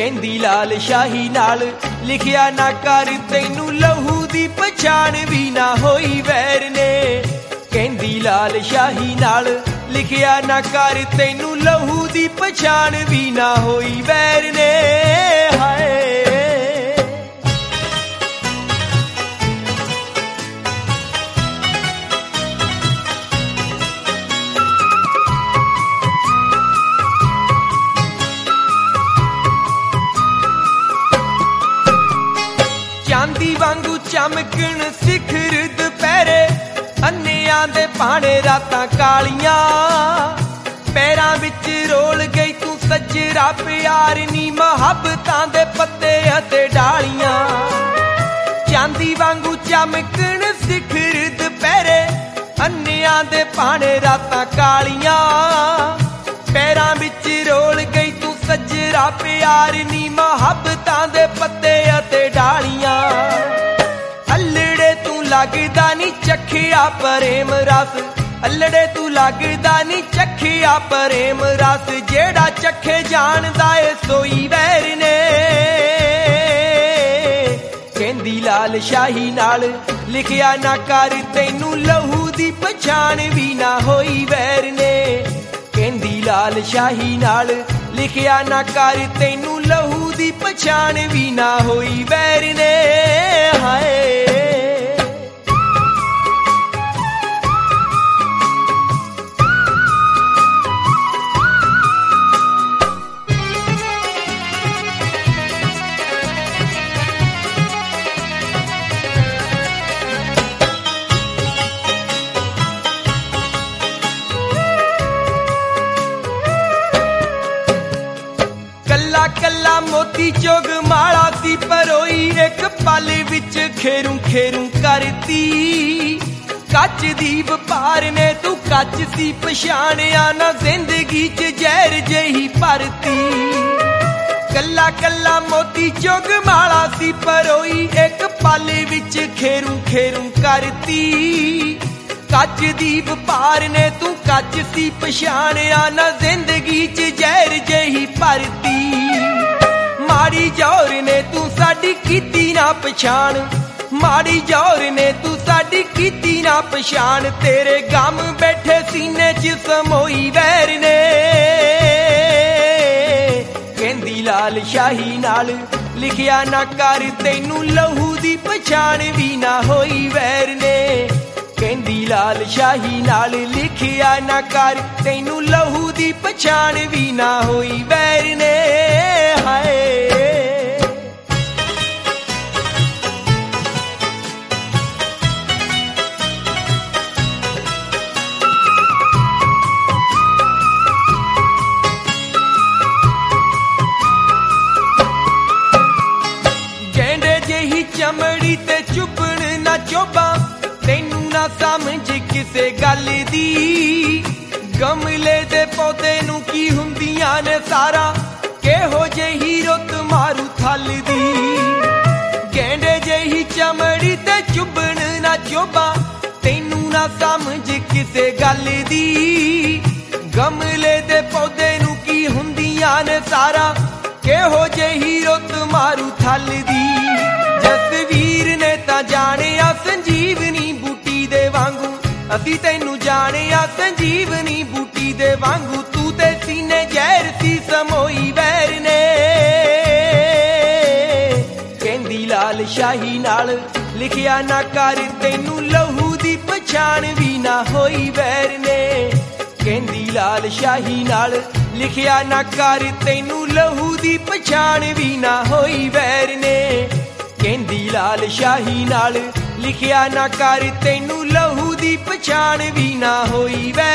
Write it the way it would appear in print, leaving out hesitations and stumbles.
कहंदी लाल शाही नाल लिखिया ना कर तैनू लहू दी पछाण भी ना होई वैर ने। कहंदी लाल शाही नाल लिखिया ना कर तैनू लहू दी पछाण भी ना होई वैर ने। हाय चांदी वांगू चमकण सिखर दुपहरे अन्नियां दे भाणे रातां कालियां। पैरां विच रोल गई तू सजरा प्यार नी मुहब्बतां दे पत्ते अते डालियां। चांदी वांगू चमकण सिखर दुपहरे अन्नियां दे भाणे रातां कालियां। पैरां विच रोल गई तू सजरा प्यार नी मुहब्बतां दे पत्ते अते डालियां। अल्लड़े तू लगदा नी चखिया प्रेम रस, अल्लड़े तू लगदा नी चखिया प्रेम रस। जेड़ा चखे जानदा ए सोई वैर ने। कहंदी लाल शाही नाल लिखिया ना कर तैनू लहू दी पछाण भी ना होई वैर ने। कहंदी लाल शाही नाल लिखिया ना कर तैनू लहू दी पछाण भी ना होई वैर ने। हाय कल्ला कल्ला मोती चोग माला सी परोई एक पल विच खेरू खेरू करती। कच दी वपार ने तू कच सी पछाणिया ना जिंदगी च जहर जही भरती। कल्ला कल्ला मोती चोग माला सी परोई एक पल विच खेरू खेरू करती। कच दी वपार ने तू कच सी पछाणिया ना जिंदगी च जहर जही भरती। माड़ी जौर ने तू साडी कीती ना पछाण, माड़ी जौर ने तू साडी कीती ना पछाण। तेरे गम बैठे सीने च समोई वैर ने। कहंदी लाल शाही नाल लिखिया ना कर तैनू लहू दी पछाण भी ना होई वैर ने। कहंदी लाल शाही नाल लिखिया ना कर तैनू लहू दी पछाण भी ना होई वैर ने। हाय गेंडे जेही चमड़ी ते चुभण ना चोबा तैनू ना समझ किसे गल दी। गमले दे पौधे नू की हुंदियां ने सारा केहो जेही रुत मारू थल दी। गेंडे जेही चमड़ी ते चुभण ना चोबा तैनू ना समझ किसे गल दी। गमले दे पौधे नू की हुंदियां ने सारा केहो जेही रुत मारू थल दी। जसवीर ने ता जानिया संजीवनी बूटी दे वांगू, असी तैनू जानिया संजीवनी बूटी दे वांगू। तू ते सीने जहर सी समोई वैर ने। कहंदी लाल शाही नाल लिखिया ना कर तैनू लहू दी पछाण भी ना होई वैर ने। कहंदी लाल शाही नाल लिखिया ना कर तैनू लहू दी पछाण भी ना होई वैर ने। कहंदी लाल शाही नाल लिखिया ना कर तैनू लहू दी पछाण भी ना होई वैर।